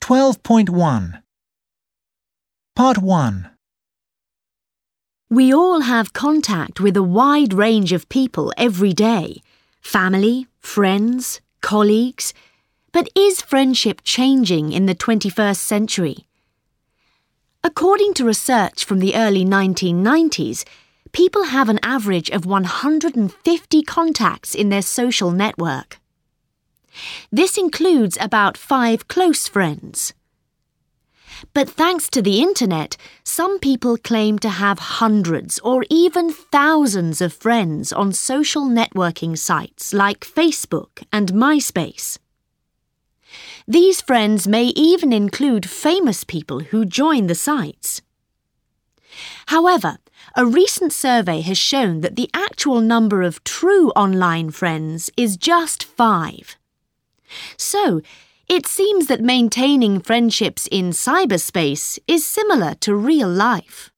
12.1 Part 1 We all have contact with a wide range of people every day. Family, friends, colleagues. But is friendship changing in the 21st century? According to research from the early 1990s, people have an average of 150 contacts in their social network. This includes about 5 close friends. But thanks to the internet, some people claim to have hundreds or even thousands of friends on social networking sites like Facebook and MySpace. These friends may even include famous people who join the sites. However, a recent survey has shown that the actual number of true online friends is just 5. So, it seems that maintaining friendships in cyberspace is similar to real life.